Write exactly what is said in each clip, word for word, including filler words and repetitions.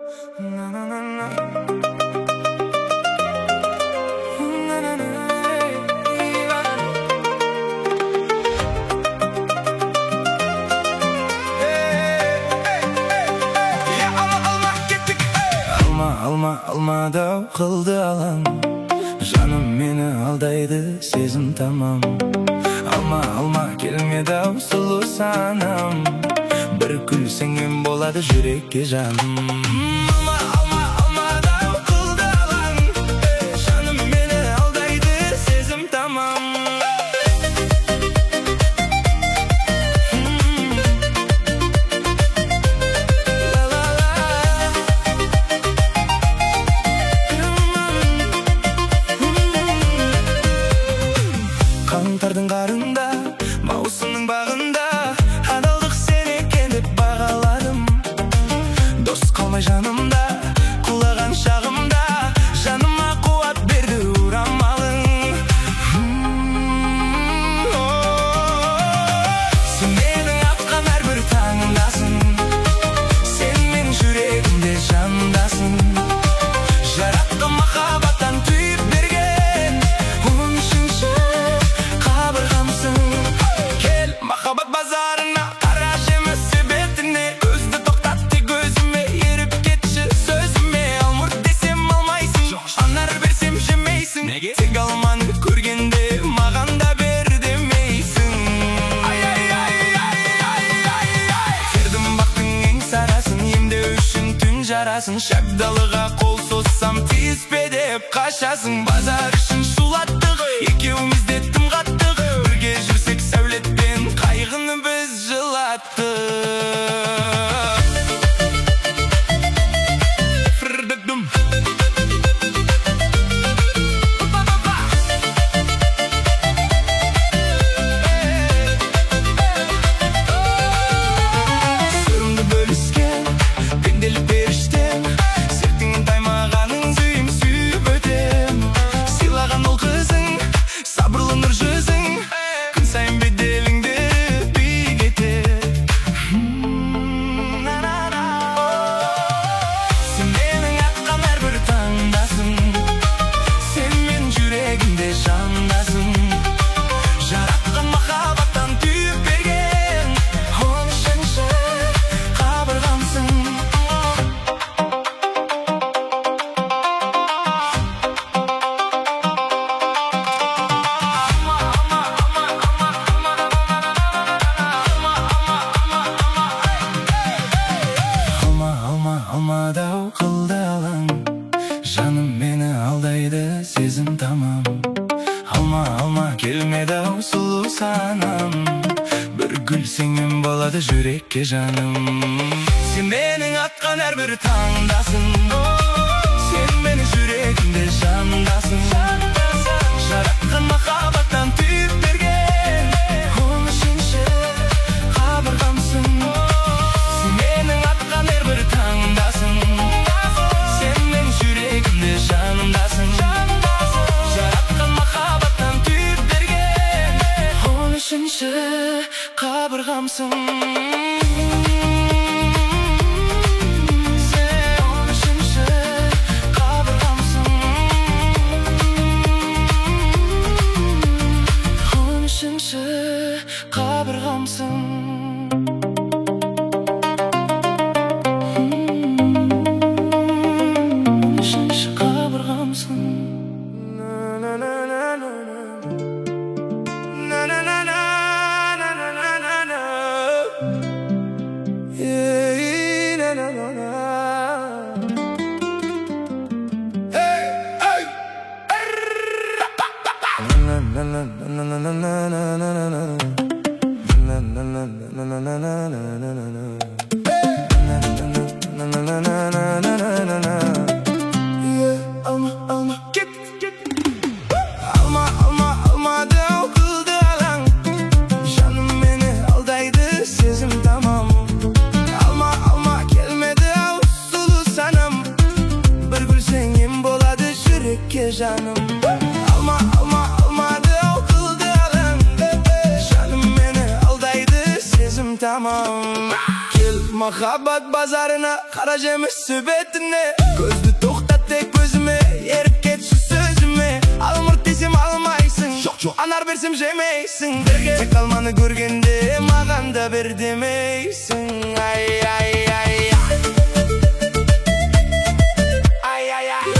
Alma alma da kıldı alan, canım meni aldaydı sezim tamam. Alma alma kelme da sulu sanam, bir gülsengem boladı yürekке canım. Alma alma alma da kıldı alan, canım meni aldaydı sezim tamam. Kantarдың қарында, маусымның бағында, адалдық сен екен деп бағаладым. Дос қалмай жанымда, құлаған шағымда, жаныма қуат берді орамалың. Сен менің атқан әрбір таңымдасың, сен менің жүрегімде жанымдасың. Жаратқан махаббаттан түйіп берген он үшінші кел махаббат базарына, қара жемісі бетіне, көзді тоқтат тек өзіме, еріп кетші сөзіме. Алмұрт десем алмайсың, анар берсем жемейсің, тек алманы көргенде маған да бер демейсің. Тердім бақтың ең сарасын, емдеу үшін түн жарасын. Шабдалыға қол соссам тиіспе деп қашасың. Базар үшін шулаттық, екеуміз де тым қаттық, бірге жүрсек сәулетпен қайғыны біз жылаттық. Сырымды бөліскен, пенделік періштем, сертіңнен таймағаның сүйім сүйіп өтем. Сыйлаған ол қызың, сабырлы нұр жүзің, күн сайын беделіңді биік етер. Сен менің атқан әрбір таңдасың, сен мен жүрегімде жандасың. Жаратқан махаббаттан түйіп берген он үшінші қабырғамсың. Алма алма алма да қылды алаң, жаным мені алдайды сезім тамам. Алма алма келмеді ау сұлу санам, бір гүлсеңмен болады жүрекке жаным. Сен менің атқан әрбір таңдасың, сен мені жүрегімде жандасың. Жаратқан махаббаттан түйіп берген он үшінші қабырғамсың. Сен менің атқан әрбір таңдасың, сен мен жүрегімде жанымдасың. Жаратқан махаббаттан түйіп берген он үшінші қабырғамсың. Сен он үшінші қабырғамсың. он үшінші қабырғамсың. Үшінші қабырғамсың. Alma alma alma da kıldı alan, canım meni aldaydı sezim tamam. Alma alma gelmedi av sulu sanam, bir gülsengem boladı yürekке canım. Alma alma alma da kıldı alan, canım meni aldaydı sezim tamam. Gel Mahabbat bazarına kara jemisi betine. Gözlü toktat tek gözüme, erip ketşi sözüme. Almır desem almaysın, anar bersem jemeysin. Tek almanı görgende mağan da ber demeysin. Ay ay ay ay ay ay.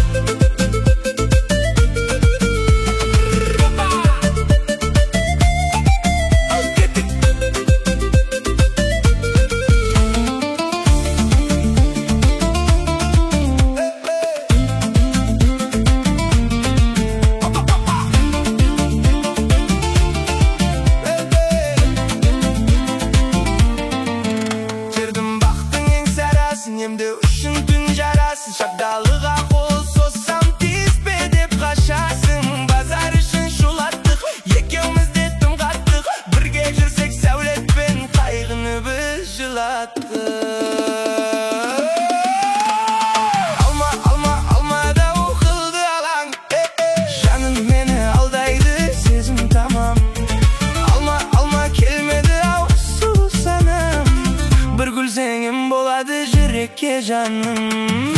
Emde uşun tün jarasın, şapdalığa kol sossam tizbe dep kaçasın. Bazar işin şulattık, yekemiz tüm kattık. Birge jirsek savlet ben kaygını biz jılattık. Alma alma alma da o kıldı alan, canım meni aldaydı sezim tamam. Alma alma kelmedi avsu sanım, bir gül senin boladı jireke canım.